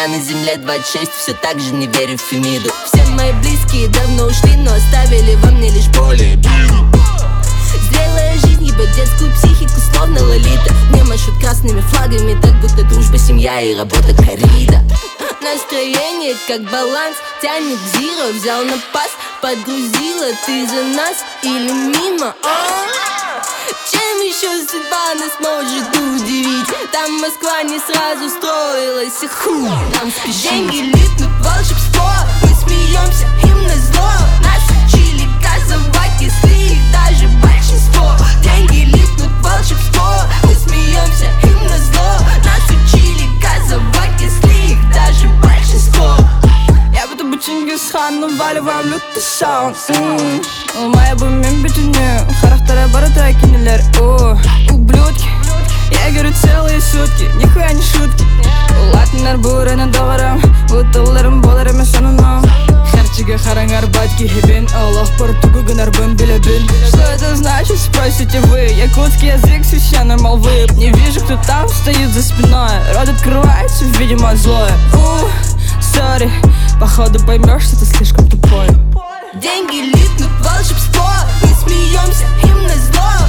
меня на земле 26, все так же не верю в Фемиду. Все мои близкие давно ушли, но оставили во мне лишь боль и обиду. Зрелая жизнь ебет детскую психику, словно Лолита. Мне машут красными флагами, так будто дружба, семья и работа коррида. Настроение как баланс, тянет зиро, взял на пас, подгрузила, ты за нас или мимо? Чем еще судьба нас может удивить? Там Москва не сразу строилась, и хуй нам спешит. Деньги липнут, волшебство, мы смеемся, им назло. Нас учили газовать, если их даже большинство. Деньги липнут, волшебство, мы смеемся, им назло. Нас учили газовать, если их даже большинство. Я будто бы Чингисхан, наваливаем лютый саунд. Моя бумим битюню, характера борода кинулер. Ублюдки, я говорю целые сутки, нихуя не шутки. Латындар бураны доғарам, бұтыларым боларым сананам. Харчига харангар батьки хебен, Аллах португу гонарбым билебен. Что это значит, спросите вы? Якутский язык священной молвы. Не вижу, кто там стоит за спиной. Рот открывается, видимо, злое. Сори, походу поймешь, что ты слишком тупой. Деньги липнут, волшебство, мы смеемся, им назло.